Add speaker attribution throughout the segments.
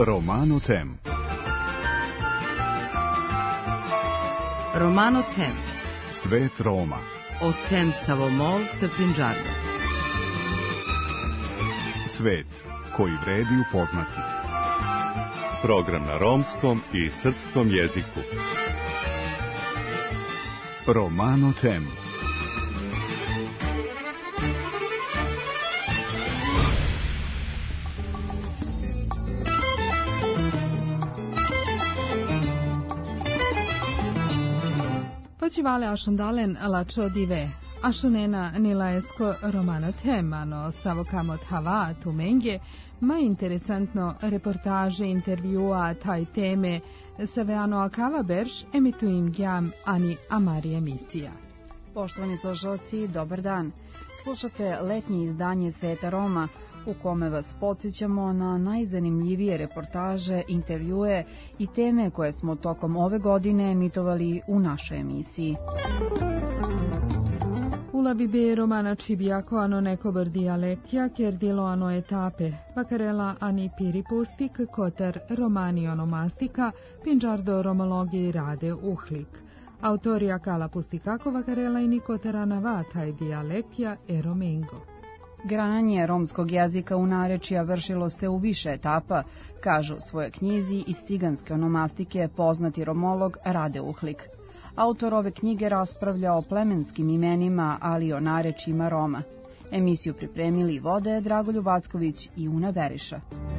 Speaker 1: Romano Tem.
Speaker 2: Romano Tem.
Speaker 1: Svet Roma.
Speaker 2: O tem Savomol te Pinđardo.
Speaker 1: Svet koji vredi upoznati.
Speaker 3: Program na romskom i srpskom jeziku.
Speaker 1: Romano Tem.
Speaker 4: Vale asundalen lačo dive, ašunena nilaesko Romano temano savokamot hava tumenge, ma interesantno reportaže intervjua taj teme saveano akava berš emituim gjam ani amari emisija.
Speaker 5: Poštovani slušalci, dobar dan. Slušate letnje izdanje Sveta Roma, u kome vas podsjećamo na najzanimljivije reportaže, intervjue i teme koje smo tokom ove godine emitovali u našoj emisiji.
Speaker 4: Ula bibe romana čibijako ano nekobar dijalektja, ker dilo ano etape, vakarela ani piripustik, kotar romani onomastika, pinđardo romologiji rade uhlik. Autorija kala pustikako vakarela i nikotarana vataj dijalektja eromengo.
Speaker 5: Grananje romskog jezika u narečja vršilo se u više etapa, kažu u svojoj knjizi iz ciganske onomastike poznati romolog Rade Uhlik. Autor ove knjige raspravlja o plemenskim imenima, ali i o narečjima Roma. Emisiju pripremili i vode Dragoljub Vacković i Una Beriša.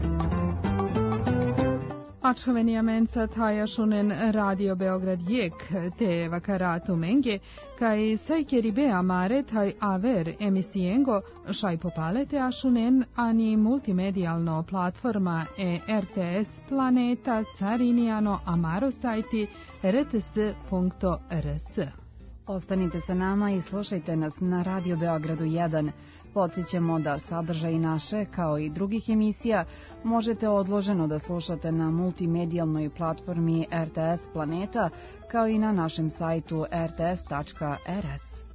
Speaker 4: Ačhovenija menca tajašunen Radio Beograd jek te vakaratu menge, kaj sajkeri be amare taj aver emisijengo šaj popalete ašunen ani multimedijalno platforma RTS planeta carinijano amaro sajti rts.rs.
Speaker 5: Ostanite sa nama i slušajte nas na Radio Beogradu 1. Podsjećamo da sadržaj naše, kao i drugih emisija, možete odloženo da slušate na multimedijalnoj platformi RTS Planeta, kao i na našem sajtu rts.rs.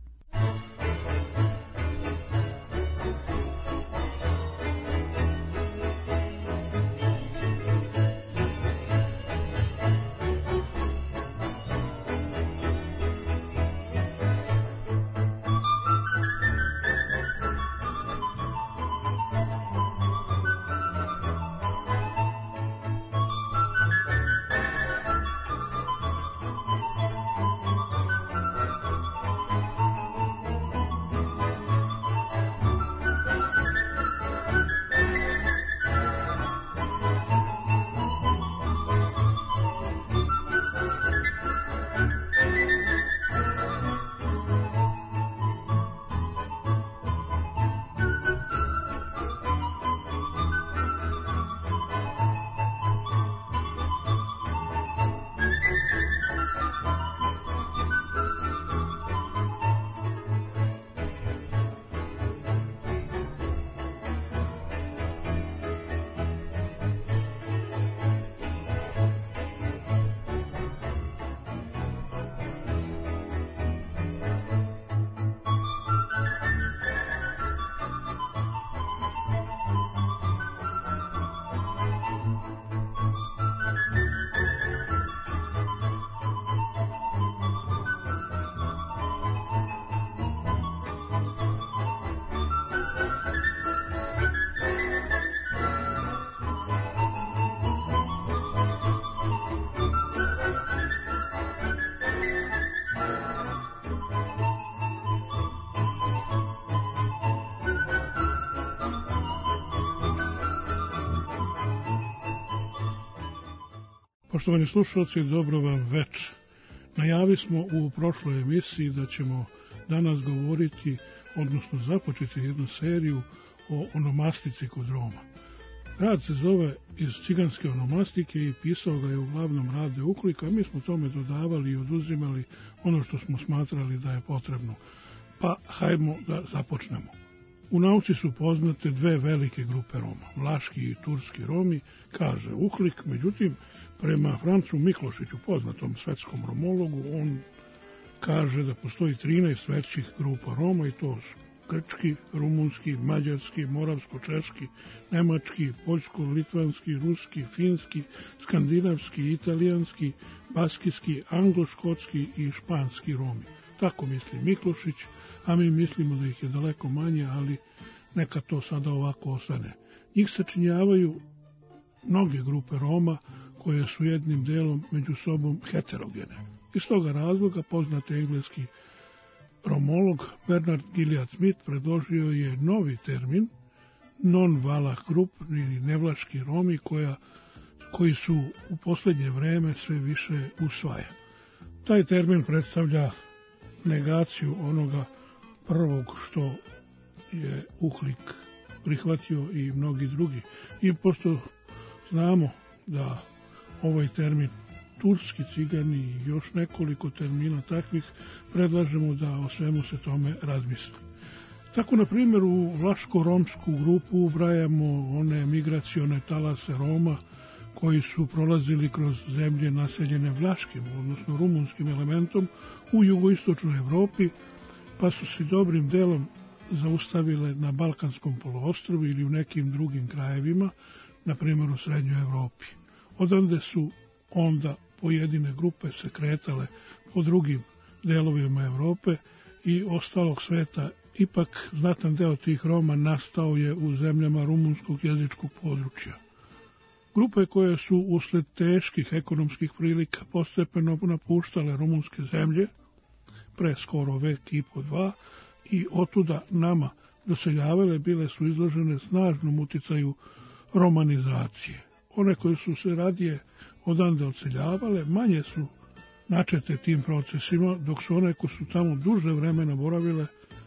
Speaker 6: Poštovani slušalci, dobro vam večer. Najavi smo u prošloj emisiji da ćemo danas govoriti, odnosno započeti jednu seriju o onomastici kod Roma. Rad se zove iz ciganske onomastike i pisao ga je uglavnom Rade Uhlik, a mi smo tome dodavali i oduzimali ono što smo smatrali da je potrebno. Pa hajmo da započnemo. U nauci su poznate dve velike grupe Roma, vlaški i turski Romi, kaže Uhlik, međutim, prema Francu Miklošiću, poznatom svetskom romologu, on kaže da postoji 13 većih grupa Roma i to su grčki, rumunski, mađarski, moravsko-češki, nemački, poljsko-litvanski, ruski, finski, skandinavski, italijanski, baskijski, anglo-škotski i španski Romi. Tako misli Miklošić, a mi mislimo da ih je daleko manje, ali neka to sada ovako ostane. Njih sačinjavaju mnoge grupe Roma koje su jednim delom među sobom heterogene. Iz toga razloga poznati engleski romolog Bernard Gilead Smith predložio je novi termin non-Valah grup ili nevlaški Romi koji su u posljednje vreme sve više usvaja. Taj termin predstavlja negaciju onoga prvog što je Uhlik prihvatio i mnogi drugi. I pošto znamo da ovaj termin turski cigani i još nekoliko termina takvih, predlažemo da o svemu se tome razmisli. Tako, na primjer, u vlaško-romsku grupu ubrajamo one migracione talase Roma koji su prolazili kroz zemlje naseljene vlaškim, odnosno rumunskim elementom u jugoistočnoj Evropi, pa su se dobrim delom zaustavile na Balkanskom poluostrvu ili u nekim drugim krajevima, na primjer u Srednjoj Evropi. Odande su onda pojedine grupe se kretale po drugim delovima Evrope i ostalog sveta. Ipak znatan deo tih Roma nastao je u zemljama rumunskog jezičkog područja. Grupe koje su usled teških ekonomskih prilika postepeno napuštale rumunske zemlje, pre skoro vek i po dva, i otuda nama doseljavale, bile su izložene snažnom uticaju romanizacije. One koje su se radije odande odseljavale, manje su načete tim procesima, dok su one koje su tamo duže vremena boravile,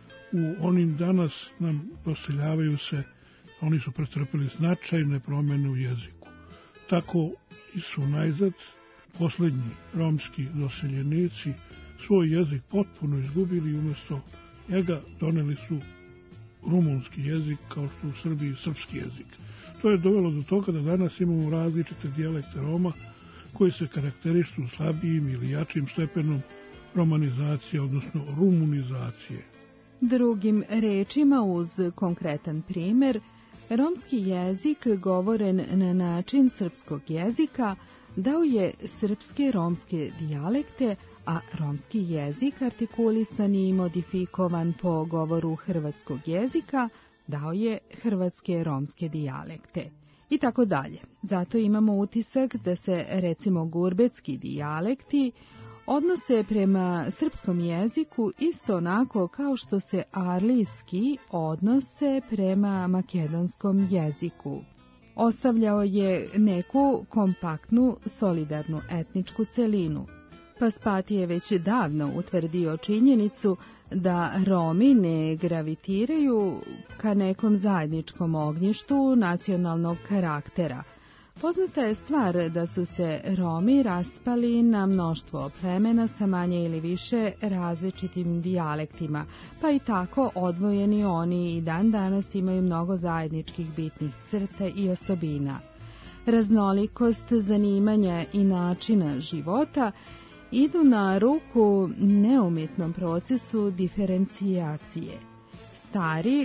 Speaker 6: u onim danas nam doseljavaju se, oni su pretrpeli značajne promjene u jeziku. Tako su najzad posljednji romski doseljenici svoj jezik potpuno izgubili i umjesto njega doneli su rumunski jezik, kao što u Srbiji srpski jezik. To je dovelo do toga da danas imamo različite dijalekte Roma koji se karakterišu slabijim ili jačim stepenom romanizacije, odnosno rumunizacije.
Speaker 4: Drugim rečima, uz konkretan primjer, romski jezik govoren na način srpskog jezika dao je srpske romske dijalekte, a romski jezik artikulisan i modifikovan po govoru hrvatskog jezika dao je hrvatske romske dijalekte. I tako dalje. Zato imamo utisak da se, recimo, gurbetski dijalekti odnose prema srpskom jeziku isto onako kao što se arlijski odnose prema makedonskom jeziku. Ostavljao je neku kompaktnu, solidarnu etničku celinu. Paspati je već davno utvrdio činjenicu da Romi ne gravitiraju ka nekom zajedničkom ognjištu nacionalnog karaktera. Poznata je stvar da su se Romi raspali na mnoštvo plemena sa manje ili više različitim dijalektima, pa i tako odvojeni oni i dan danas imaju mnogo zajedničkih bitnih crta i osobina. Raznolikost zanimanja i načina života idu na ruku neumjetnom procesu diferencijacije. Stari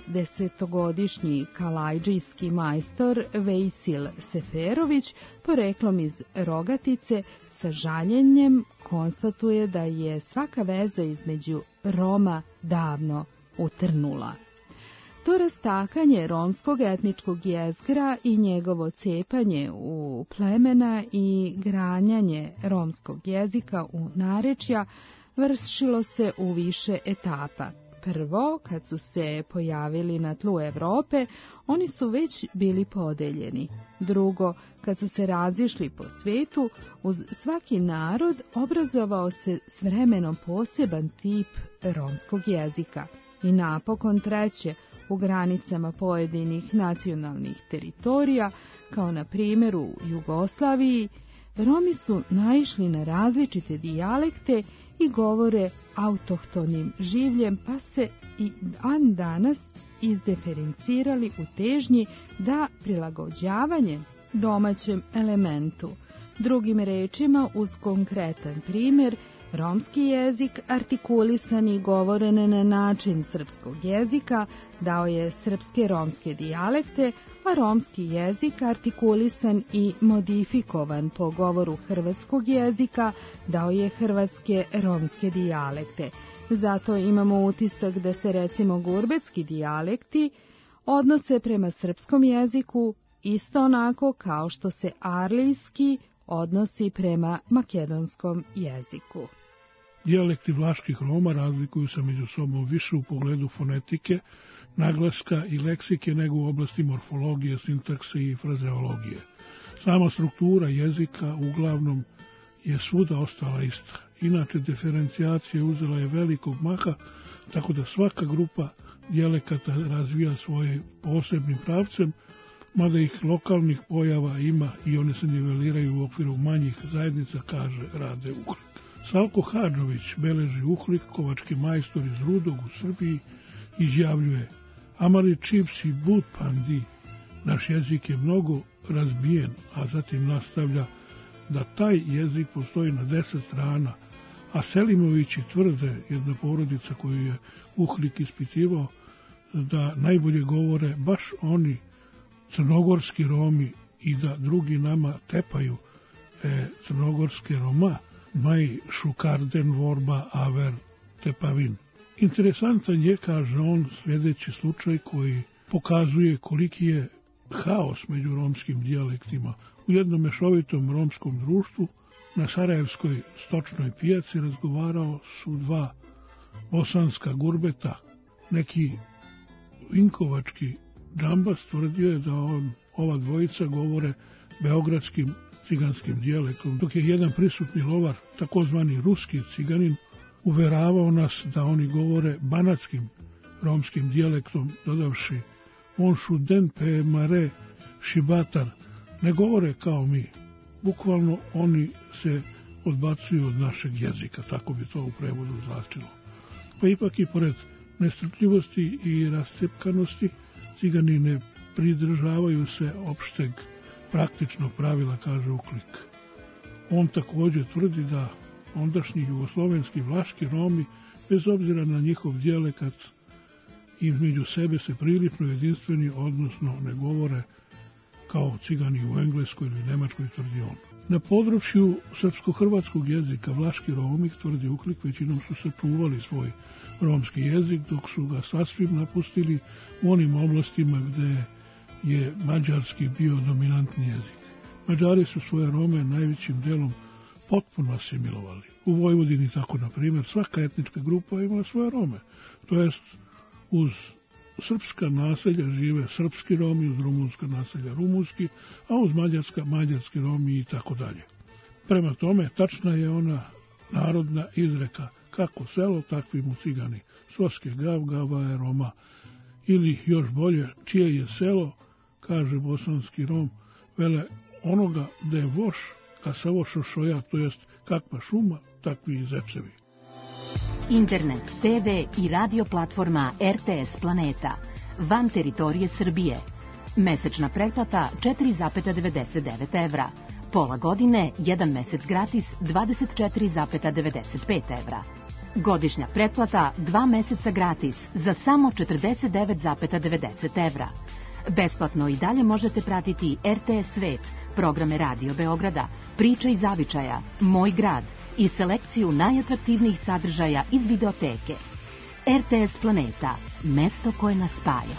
Speaker 4: 80-godišnji kalajđijski majstor Vejsil Seferović, poreklom iz Rogatice, sa žaljenjem konstatuje da je svaka veza između Roma davno utrnula. To rastakanje romskog etničkog jezgra i njegovo cepanje u plemena i granjanje romskog jezika u narečja vršilo se u više etapa. Prvo, kad su se pojavili na tlu Evrope, oni su već bili podeljeni. Drugo, kad su se razišli po svetu, uz svaki narod obrazovao se s vremenom poseban tip romskog jezika. I napokon treće, u granicama pojedinih nacionalnih teritorija, kao na primjer u Jugoslaviji, Romi su naišli na različite dijalekte i govore autohtonim življem, pa se i dan danas izdiferencirali u težnji da prilagođavanje domaćem elementu. Drugim rečima, uz konkretan primjer, Romski jezik, artikulisan i govoren na način srpskog jezika, dao je srpske romske dijalekte, a romski jezik, artikulisan i modifikovan po govoru hrvatskog jezika, dao je hrvatske romske dijalekte. Zato imamo utisak da se recimo gurbetski dijalekti odnose prema srpskom jeziku isto onako kao što se arlijski odnosi prema makedonskom jeziku.
Speaker 6: Dijalekti vlaških Roma razlikuju se među sobom više u pogledu fonetike, naglaska i leksike nego u oblasti morfologije, sintakse i frazeologije. Sama struktura jezika uglavnom je svuda ostala ista. Inače, diferencijacija uzela je velikog maha, tako da svaka grupa dijalekata razvija svoje posebnim pravcem, mada ih lokalnih pojava ima i one se niveliraju u okviru manjih zajednica, kaže Rade Uhlik. Salko Hadžović beleži Uhlik, kovački majstor iz Rudog u Srbiji, izjavljuje: Amari čips i but pandi, naš jezik je mnogo razbijen, a zatim nastavlja da taj jezik postoji na 10 strana, a Selimovići tvrde, jedna porodica koju je Uhlik ispitivao, da najbolje govore baš oni, crnogorski Romi, i da drugi nama tepaju crnogorske Roma, maj šukarden vorba aver tepavin. Interesantan je, kaže on, sljedeći slučaj koji pokazuje koliki je haos među romskim dijalektima. U jednom mešovitom romskom društvu na Sarajevskoj stočnoj pijaci razgovarao su dva bosanska gurbeta. Neki vinkovački džambas tvrdio je da ova dvojica govore beogradskim ciganskim dijalektom, dok je jedan prisutni lovar, takozvani ruski ciganin, uveravao nas da oni govore banatskim romskim dijalektom, dodavši: on šuden pe mare šibatar, ne govore kao mi. Bukvalno oni se odbacuju od našeg jezika, tako bi to u prevodu značilo. Pa ipak i pored nestrpljivosti i rascepkanosti, cigani ne pridržavaju se opšteg praktičnog pravila, kaže Uhlik. On također tvrdi da ondašnji jugoslovenski vlaški Romi, bez obzira na njihov dijalekat, između sebe se prilično jedinstveni, odnosno ne govore kao cigani u Engleskoj ili Nemačkoj, tvrdi on. Na području srpsko-hrvatskog jezika vlaški Romi, tvrdi Uhlik, većinom su sačuvali svoj romski jezik, dok su ga sasvim napustili u onim oblastima gde je mađarski bio dominantni jezik. Mađari su svoje Rome najvećim delom potpuno asimilovali. U Vojvodini tako, na primjer, svaka etnička grupa ima svoje Rome. To jest, uz srpska naselja žive srpski Romi, uz rumunska naselja rumunski, a uz mađarski Romi i tako dalje. Prema tome, tačna je ona narodna izreka: kako selo, takvi mu cigani. Soske gav, gava je Roma. Ili još bolje, čije je selo, kaže bosanski Rom, vele onoga da je voš, a savo šošoja, to jest kakva šuma, takvi i zečevi.
Speaker 7: Internet, TV i radio platforma RTS Planeta, van teritorije Srbije. Mesečna pretplata 4,99 evra. Pola godine, 1 mesec gratis, 24,95 evra. Godišnja pretplata 2 meseca gratis za samo 49,90 evra. Besplatno i dalje možete pratiti RTS Svet, programe Radio Beograda, Priče iz zavičaja, Moj grad i selekciju najatraktivnijih sadržaja iz videoteke. RTS Planeta, mesto koje nas spaja.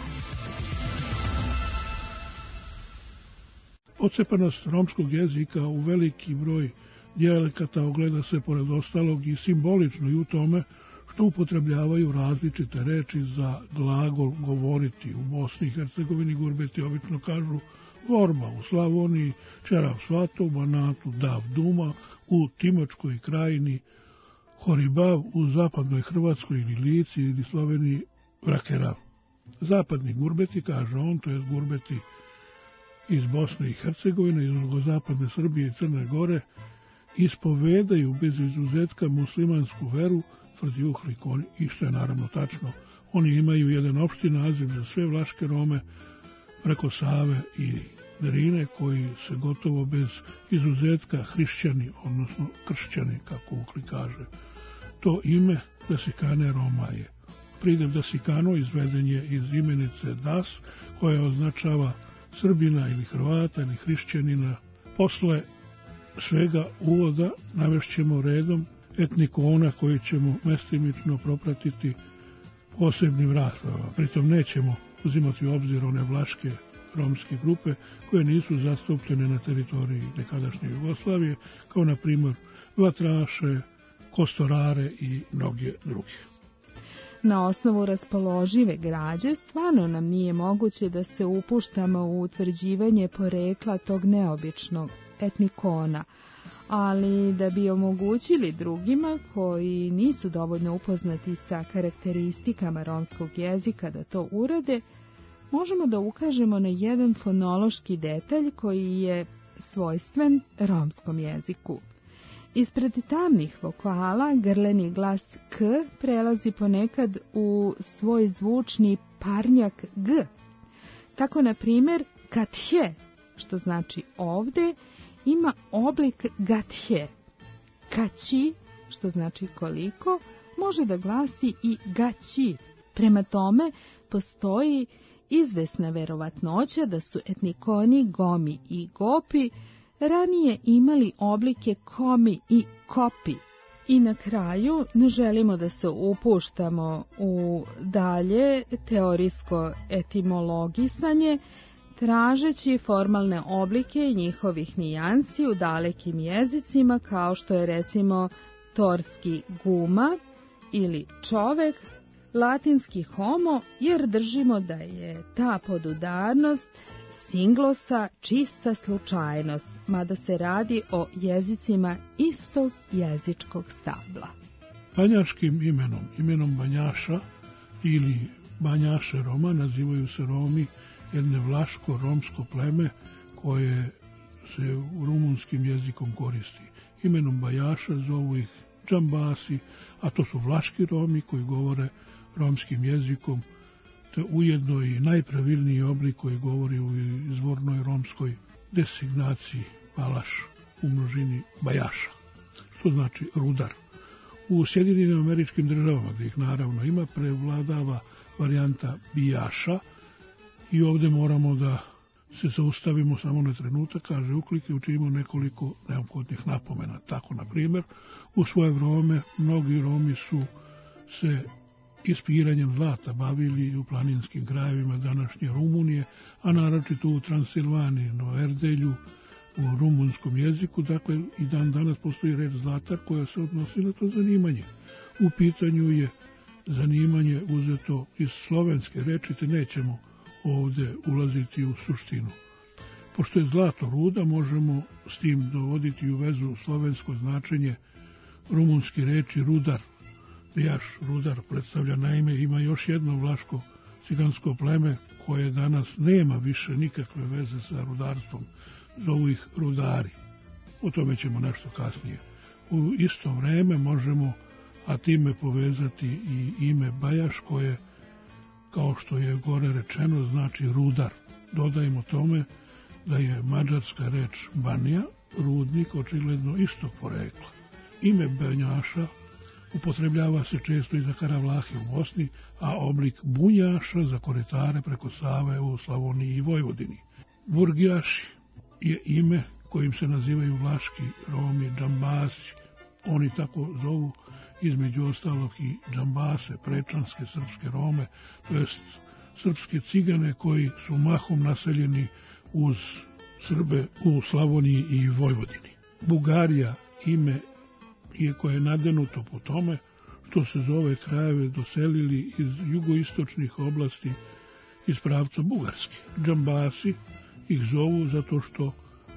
Speaker 6: Odcepanost romskog jezika u veliki broj dijalekata ogleda se pored ostalog i simbolično i u tome što upotrebljavaju različite reči za glagol govoriti. U Bosni i Hercegovini gurbeti obično kažu vorba, u Slavoniji čerav svato, u Banatu dav duma, u Timočkoj krajini horibav, u zapadnoj Hrvatskoj ili Lici ili Sloveniji vrakerav. Zapadni gurbeti, kaže on, to je gurbeti iz Bosne i Hercegovine, iz jugozapadne Srbije i Crne Gore, ispovedaju bez izuzetka muslimansku veru, tvrdi Uhlik, i što je naravno tačno. Oni imaju jedan opšti naziv za sve vlaške Rome preko Save i Drine, koji se gotovo bez izuzetka hrišćani, odnosno kršćani, kako Uhlik kaže. To ime Dasikane Roma je. Pridev Dasikano izveden je iz imenice Das, koja označava Srbina ili Hrvata ili hrišćanina. Posle svega uvoda navešćemo redom etnikona koji ćemo mestimično propratiti posebnim raspravama. Pritom nećemo uzimati u obzir one vlaške romske grupe koje nisu zastupljene na teritoriji nekadašnje Jugoslavije, kao na primjer Vatraše, Kostorare i mnoge druge.
Speaker 4: Na osnovu raspoložive građe stvarno nam nije moguće da se upuštamo u utvrđivanje porekla tog neobičnog etnikona, ali da bi omogućili drugima koji nisu dovoljno upoznati sa karakteristikama romskog jezika da to urade, možemo da ukažemo na jedan fonološki detalj koji je svojstven romskom jeziku. Ispred tamnih vokala grleni glas k prelazi ponekad u svoj zvučni parnjak g. Tako, na primjer, kathe, što znači ovde, ima oblik gathe. Kaći, što znači koliko, može da glasi i gaći. Prema tome, postoji izvesna verovatnoća da su etnikoni Gomi i Gopi ranije imali oblike komi i kopi. I na kraju ne želimo da se upuštamo u dalje teorijsko etimologisanje, tražeći formalne oblike njihovih nijansi u dalekim jezicima, kao što je recimo torski guma ili čovek, latinski homo, jer držimo da je ta podudarnost singlosa čista slučajnost, mada se radi o jezicima istog jezičkog stabla.
Speaker 6: Banjaškim imenom Banjaša ili Banjaše Roma nazivaju se Romi, jedne vlaško-romsko pleme koje se u rumunskim jezikom koristi. Imenom Banjaša zovu ih Džambasi, a to su vlaški Romi koji govore romskim jezikom, te ujedno i najpravilniji oblik koji govori u izvornoj romskoj designaciji Balaš, u množini Bajaša, što znači rudar. U Sjedinjenim Američkim Državama, gdje ih naravno ima, prevladava varijanta Bijaša i ovdje moramo da se zaustavimo samo na trenutak, kaže Uhlik, i učinimo nekoliko neophodnih napomena. Tako, na primjer, u svoje vreme mnogi Romi su se ispiranjem zlata bavili u planinskim krajevima današnje Rumunije, a naročito u Transilvaniji, na Erdelju, u rumunskom jeziku. Dakle, i dan danas postoji reč zlatar koja se odnosi na to zanimanje. U pitanju je zanimanje uzeto iz slovenske reči, te nećemo ovdje ulaziti u suštinu. Pošto je zlato ruda, možemo s tim dovoditi u vezu slovensko značenje rumunske reči rudar. Bijaš, rudar, predstavlja, naime, ima još jedno vlaško cigansko pleme koje danas nema više nikakve veze sa rudarstvom. Zovu ih rudari. O tome ćemo nešto kasnije. U isto vreme možemo, a time povezati i ime Bajaš koje, kao što je gore rečeno, znači rudar. Dodajmo tome da je mađarska reč Banija, rudnik, očigledno istog porekla. Ime Banjaša upotrebljava se često i za Karavlahe u Bosni, a oblik Bunjaša za koretare preko Save u Slavoniji i Vojvodini. Burgijaši je ime kojim se nazivaju vlaški Romi, Džambasi. Oni tako zovu između ostalog i Džambase, prečanske srpske Rome, to jest srpske cigane koji su mahom naseljeni uz Srbe u Slavoniji i Vojvodini. Bugarija ime je koje je nadenuto po tome što se zove krajeve doselili iz jugoistočnih oblasti iz pravca Bugarske. Džambasi ih zovu zato što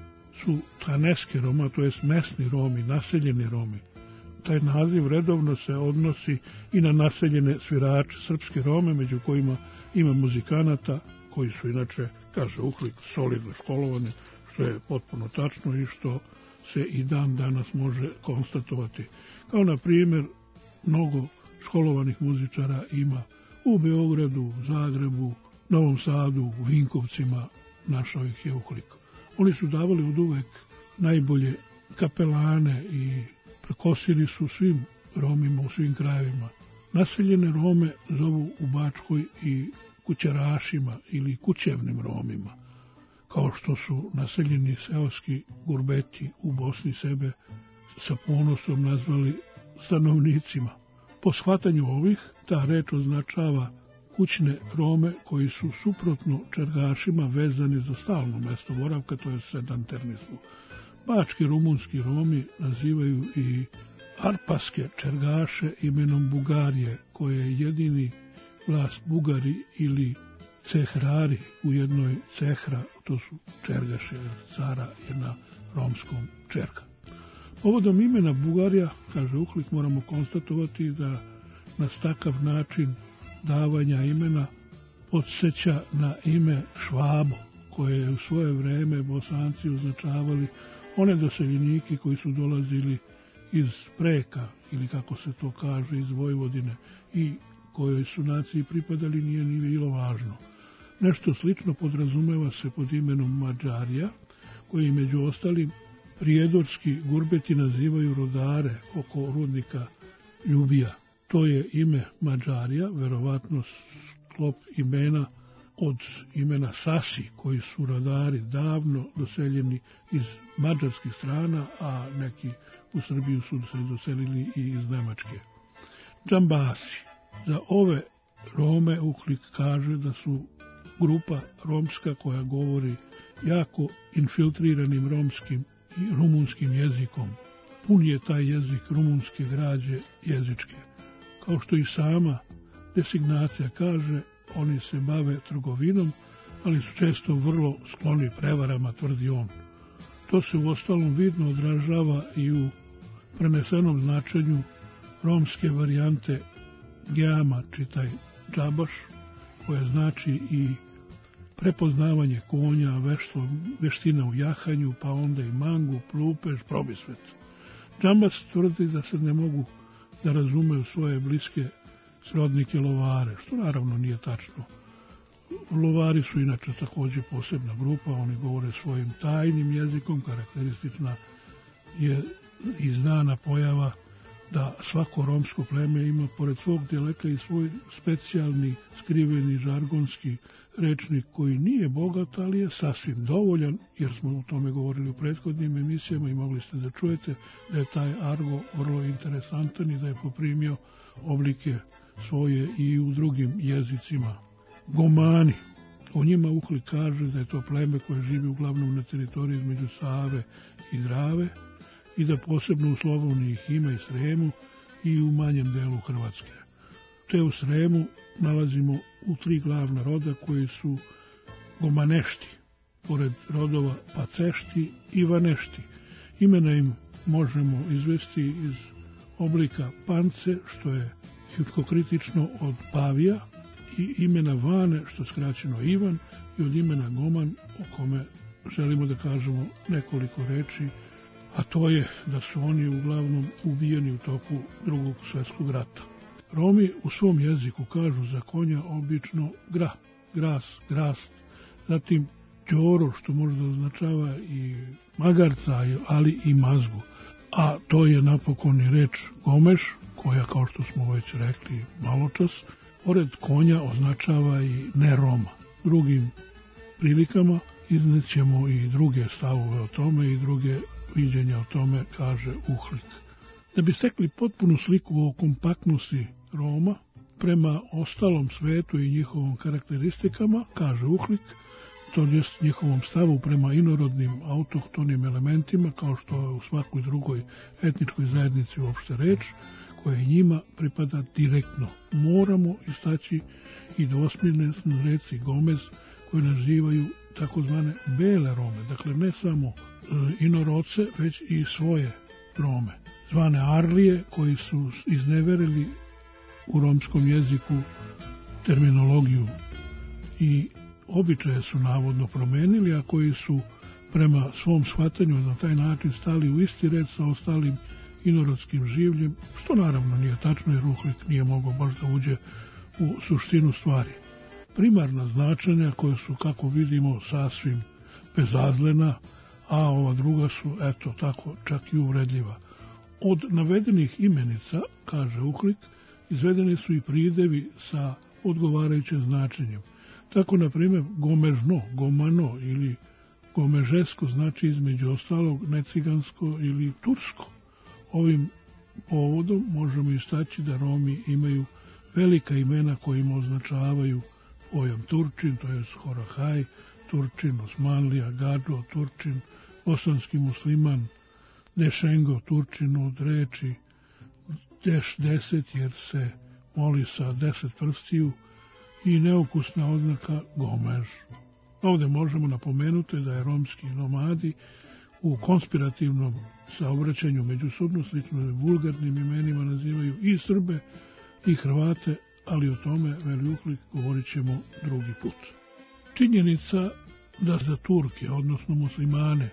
Speaker 6: su taneske Roma, to jest mesni Romi, naseljeni Romi. Taj naziv redovno se odnosi i na naseljene svirače srpske Rome, među kojima ima muzikanata koji su inače, kaže Uhlik, solidno školovani, što je potpuno tačno i što se i dan danas može konstatovati. Kao na primjer, mnogo školovanih muzičara ima u Beogradu, Zagrebu, Novom Sadu, Vinkovcima, našao ih je Uhlik. Oni su davali od uvek najbolje kapelane i prekosili su svim Romima u svim krajevima. Naseljene Rome zovu u Bačkoj i kućerašima ili kućevnim Romima, kao što su naseljeni seoski gurbeti u Bosni sebe sa ponosom nazvali stanovnicima. Po shvatanju ovih, ta reč označava kućne Rome koji su suprotno čergašima vezani za stalno mesto boravka, to je sedentarnizmu. Bački rumunski Romi nazivaju i arpaske čergaše imenom Bugarije, koje je jedini vlast Bugari ili cehrari u jednoj cehra, to su čergaše, cara je na romskom čerga. Povodom imena Bugarija, kaže Uhlik, moramo konstatovati da nas takav način davanja imena podsjeća na ime Švabo, koje je u svoje vreme Bosanci označavali one doseljenike koji su dolazili iz Preka, ili kako se to kaže, iz Vojvodine, i kojoj su naciji pripadali, nije ni bilo važno. Nešto slično podrazumeva se pod imenom Mađarija, koji među ostalim prijedorski gurbeti nazivaju rodare oko rudnika Ljubija. To je ime Mađarija, verovatno sklop imena od imena Sasi, koji su rodari davno doseljeni iz mađarskih strana, a neki u Srbiju su se doselili i iz Nemačke. Džambasi. Za ove Rome Uhlik kaže da su grupa romska koja govori jako infiltriranim romskim i rumunskim jezikom. Pun je taj jezik rumunske građe jezičke. Kao što i sama designacija kaže, oni se bave trgovinom, ali su često vrlo skloni prevarama, tvrdi on. To se uostalom vidno odražava i u prenesenom značenju romske varijante geama, čitaj džabaš, koja znači i prepoznavanje konja, veština u jahanju, pa onda i mangu, plupež, probisvet. Džambas tvrdi da se ne mogu da razumeju svoje bliske srodnike lovare, što naravno nije tačno. Lovari su inače također posebna grupa, oni govore svojim tajnim jezikom, karakteristična je i znana pojava da svako romsko pleme ima pored svog dijalekta i svoj specijalni skriveni žargonski rečnik koji nije bogat, ali je sasvim dovoljan, jer smo o tome govorili u prethodnim emisijama i mogli ste da čujete da je taj argo vrlo interesantan i da je poprimio oblike svoje i u drugim jezicima. Gomani. O njima Uhlik kaže da je to pleme koje živi uglavnom na teritoriji između Save i Drave i da posebno u Slavoniji ih ima i Sremu i u manjem delu Hrvatske. Te u Sremu nalazimo u 3 glavna roda koji su Gomanešti, pored rodova Pacešti i Vanešti. Imena im možemo izvesti iz oblika Pance, što je hipokritično od Pavija, i imena Vane, što je skraćeno Ivan, i od imena Goman, o kome želimo da kažemo nekoliko reči, a to je da su oni uglavnom ubijeni u toku Drugog svjetskog rata. Romi u svom jeziku kažu za konja obično gra, gras, grast, zatim đoro, što možda označava i magarca, ali i mazgu. A to je napokon i reč gomeš, koja, kao što smo već rekli maločas, pored konja označava i ne Roma. Drugim prilikama iznećemo i druge stavove o tome i druge viđenja o tome, kaže Uhlik. Da bi stekli potpunu sliku o kompaktnosti Roma, prema ostalom svetu i njihovom karakteristikama, kaže Uhlik, to jest njihovom stavu prema inorodnim autohtonim elementima, kao što je u svakoj drugoj etničkoj zajednici uopšte reč, koja njima pripada direktno. Moramo istaći i dvosmjernu reci Gomez, koje nazivaju takozvane bele Rome, dakle ne samo inorodce, već i svoje Rome, zvane Arlije, koji su izneverili u romskom jeziku terminologiju i običaje su navodno promenili, a koji su prema svom shvatanju na taj način stali u isti red sa ostalim inorodskim življem, što naravno nije tačno jer Uhlik nije mogao baš da uđe u suštinu stvari. primarna značenja koja su, kako vidimo, sasvim bezazlena, a ova druga su, eto tako, čak i uvredljiva. Od navedenih imenica, kaže Uhlik, izvedeni su i pridevi sa odgovarajućim značenjem. Tako, na primjer, gomežno, gomano ili gomežesko znači između ostalog necigansko ili tursko. Ovim povodom možemo istaći da Romi imaju velika imena kojima označavaju pojam Turčin, to je Horahaj, Turčin, Osmanlija, Gadžo, Turčin, bosanski musliman, Dešengo, Turčin od reči Deš 10 jer se moli sa 10 prstiju i neukusna oznaka Gomež. Ovde možemo napomenuti da je romski nomadi u konspirativnom saobraćanju međusobno slično vulgarnim imenima nazivaju i Srbe i Hrvate, ali o tome, veli Uhlik, govorit ćemo drugi put. Činjenica da za Turke, odnosno muslimane,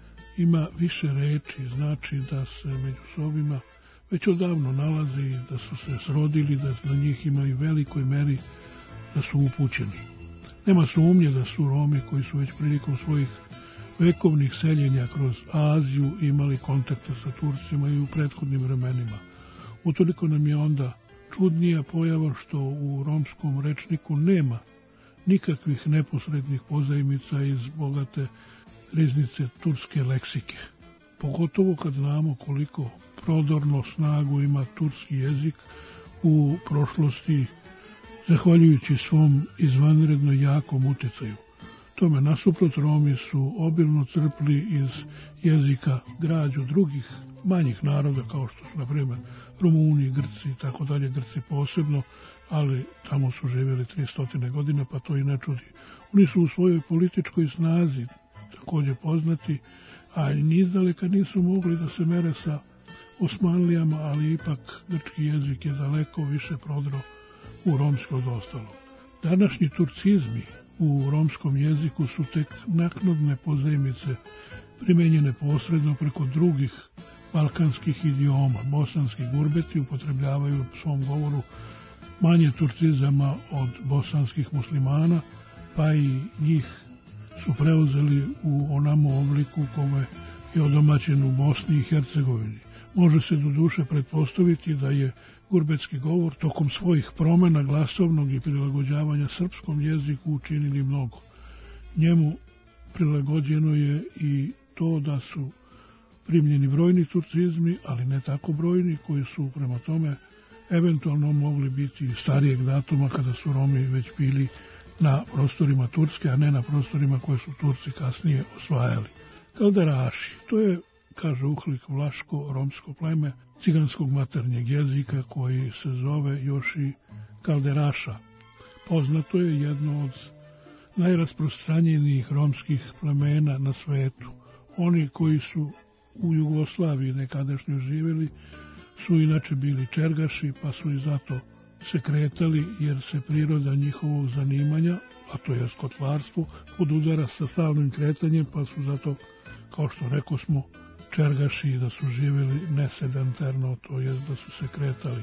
Speaker 6: ima više reči, znači da se među sobima već odavno nalazi, da su se srodili, da na njih imaju velikoj meri, da su upućeni. Nema sumnje da su Romi koji su već prilikom svojih vekovnih seljenja kroz Aziju imali kontakta sa Turcima i u prethodnim vremenima. Utoliko nam je onda čudnija pojava što u romskom rečniku nema nikakvih neposrednih pozajmica iz bogate riznice turske leksike. Pogotovo kad znamo koliko prodorno snagu ima turski jezik u prošlosti, zahvaljujući svom izvanredno jakom uticaju. Tome nasuprot, Romi su obilno crpli iz jezika građu drugih manjih naroda, kao što su, na primjer, Rumuni, Grci i tako dalje, Grci posebno, ali tamo su živjeli 300 godina, pa to i ne čudi. Oni su u svojoj političkoj snazi također poznati, a ni izdaleka nisu mogli da se mere sa Osmanlijama, ali ipak grčki jezik je daleko više prodro u romsko od ostalog. Današnji turcizmi u romskom jeziku su tek naknadne pozajmice primenjene posredno preko drugih balkanskih idioma. Bosanski gurbeti upotrebljavaju u svom govoru manje turcizama od bosanskih muslimana, pa i njih su preuzeli u onamo obliku kome je odomaćen u Bosni i Hercegovini. Može se do duše pretpostaviti da je gurbetski govor tokom svojih promjena glasovnog i prilagođavanja srpskom jeziku učinili mnogo. Njemu prilagođeno je i to da su primljeni brojni turcizmi, ali ne tako brojni, koji su prema tome eventualno mogli biti starijeg datuma kada su Romi već bili na prostorima Turske, a ne na prostorima koje su Turci kasnije osvajali. Kalderaši, to je, kaže Uhlik, vlaško-romsko pleme ciganskog maternjeg jezika koji se zove još i kalderaša. Poznato je jedno od najrasprostranjenijih romskih plemena na svetu. Oni koji su u Jugoslaviji nekadašnjo živjeli su inače bili čergaši, pa su i zato se kretali, jer se priroda njihovog zanimanja, a to je skotvarstvo, podudara sa stalnim kretanjem, pa su zato, kao što rekao smo, čergaši, da su živjeli nesedentarno, to je da su se kretali.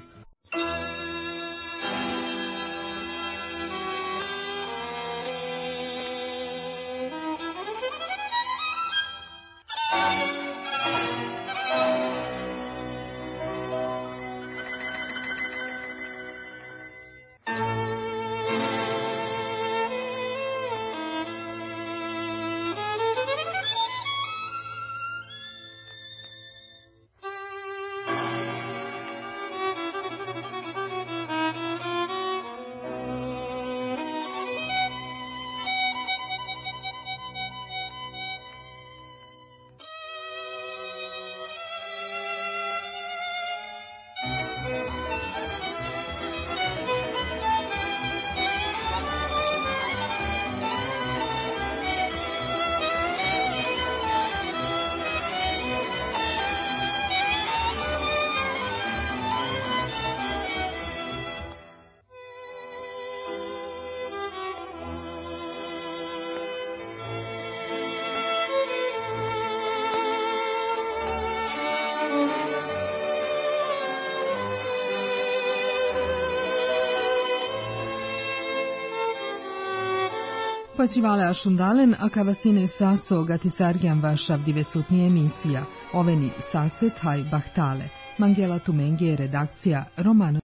Speaker 4: Počivale ašundalen, a kavasine saso gatisargian vašav divesutnije emisija. Oveni saspet haj bahtale. Mangela Tumenge je redakcija Romano